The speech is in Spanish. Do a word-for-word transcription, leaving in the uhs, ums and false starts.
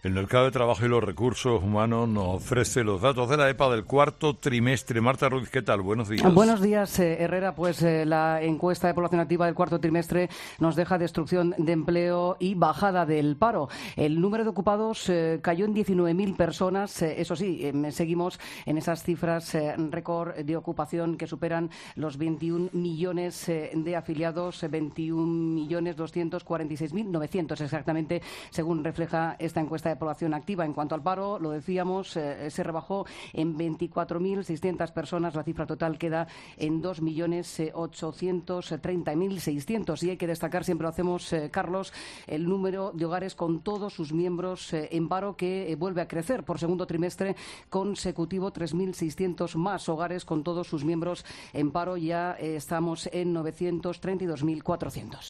El mercado de trabajo y los recursos humanos nos ofrece los datos de la E P A del cuarto trimestre. Marta Ruiz, ¿qué tal? Buenos días. Buenos días, eh, Herrera. Pues eh, la encuesta de población activa del cuarto trimestre nos deja destrucción de empleo y bajada del paro. El número de ocupados eh, cayó en diecinueve mil personas. Eh, eso sí, eh, seguimos en esas cifras eh, récord de ocupación que superan los veintiún millones eh, de afiliados, veintiún millones doscientos cuarenta y seis mil novecientos exactamente, según refleja esta encuesta de población activa. En cuanto al paro, lo decíamos, eh, se rebajó en veinticuatro mil seiscientas personas. La cifra total queda en dos millones ochocientos treinta mil seiscientos. Y hay que destacar, siempre lo hacemos, eh, Carlos, el número de hogares con todos sus miembros eh, en paro, que eh, vuelve a crecer por segundo trimestre consecutivo. tres mil seiscientos más hogares con todos sus miembros en paro. Ya eh, estamos en novecientos treinta y dos mil cuatrocientos.